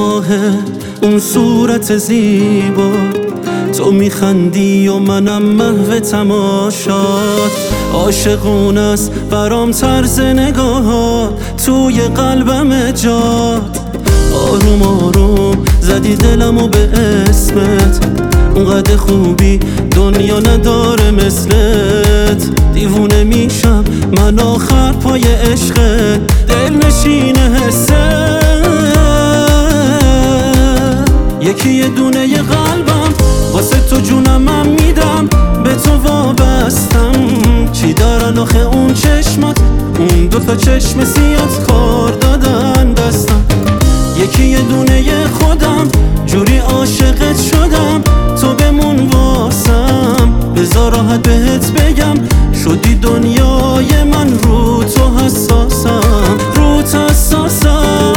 ماه اون صورت زیبا، تو میخندی و منم محو تماشات. عاشقون است برام طرز نگاهات، توی قلبم جات. آروم آروم زدی دلمو به اسمت، اونقدر خوبی دنیا نداره مثلت. دیوونه میشم من آخر پای عشقت، دل نشین حسه. یکی یه دونه ی قلبم واسه تو جونم میدم، به تو وابستم. چی دارن آخه اون چشمات، اون دوتا چشم سیات کار دادن دستم. یکی یه دونه ی خودم، جوری عاشقت شدم. تو بمون واسم، بذار راحت بهت بگم، شدی دنیای من. رو تو حساسم، رو تو حساسم.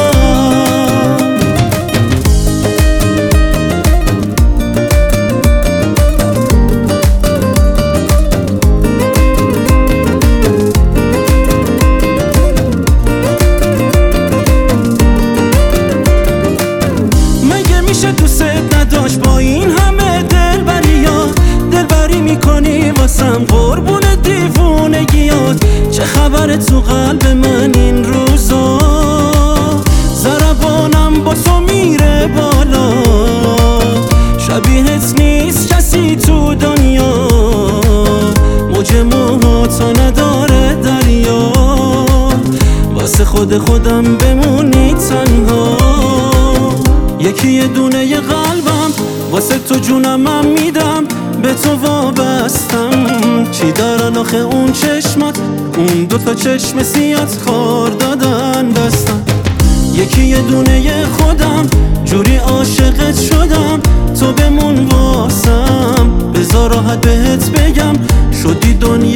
میشه دوست نداشت با این همه دلبری میکنی واسم، قربون دیوونگیات. چه خبره تو قلب من این روزا، ضربانم با تو میره بالا. شبیهت نیست کسی تو دنیا، موج موهاتو نداره دریا. واسه خودم بمونی تنها. یکی یه دونه ی قلبم واسه تو جونم میدم، به تو وابستم. چی دارن آخه اون چشمات، اون دوتا چشم سیات کار دادن دستم. یکی یه دونه ی خودم، جوری عاشقت شدم. تو بمون واسم، بذار راحت بهت بگم، شدی دنیا